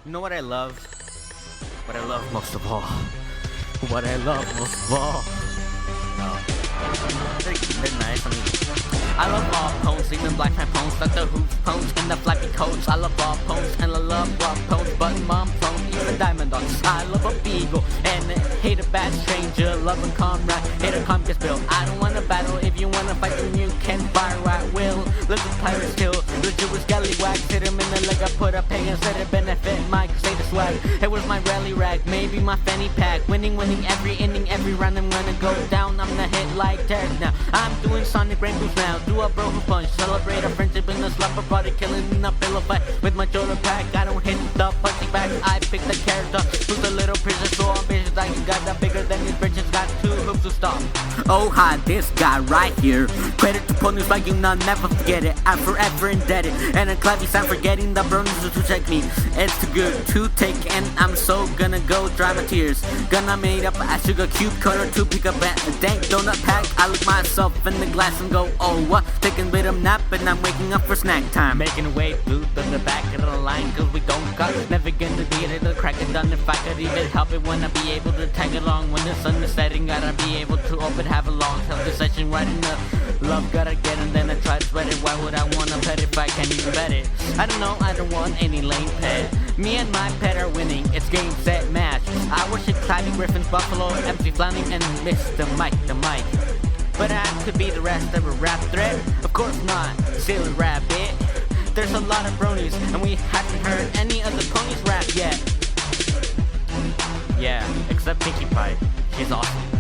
You know what I love? What I love most of all. What I love most of all. No. They're nice. I love all poems, even black man poems, like the hoops poems and the flappy coats. I love all poems and I love rock poems, but mom poems, even diamond dogs. I love a beagle and hate a bad stranger, love a comrade, hate a communist bill. I don't wanna battle, if you wanna fight then you can fire at will. Live the pirates kill, the Jewish scallywags, hit him in the leg, I put a peg and said it benefit my crusader swag. It was my rally rag, maybe my fanny pack, winning every inning, every round I'm gonna go down, I'm gonna hit like Derek now. I'm doing Sonic Rainbows now, do a broken punch, celebrate a friendship in a slapper body, killing in a pillow fight with my shoulder pack. I don't hit the punching back, I pick the character who's a little princess, so ambitious like you got that bigger than his britches, got two hoops to stop. Oh hi, this guy right here, credit to ponies like you know, never forget it. I'm forever indebted, and a clever I'm forgetting the bronies to check me. It's too good to take, and I'm so gonna go dry my tears. Gonna made up a sugar cube cutter to pick up a dank donut pack. I look myself in the glass and go, oh what? Taking a bit of nap, and I'm waking up for snack time. Making a way through the back of the line, cause we don't got. Never gonna be able to crack it done if I could even help it. When I be able to tag along when the sun is setting, gotta be able to open, have a long healthy session right in the love, gotta get it, then I try to spread it. Why would I wanna pet if I can't even bet it? I don't know, I don't want any lame pet. Me and my pet are winning, it's game, set, match. I worship Clyde Griffin's Buffalo, MC Flounder, and Mr. Mike the Mike. But I could be the rest of a rap threat? Of course not, silly rabbit. There's a lot of bronies, and we haven't heard any of the ponies rap yet. Yeah, except Pinkie Pie, she's awesome.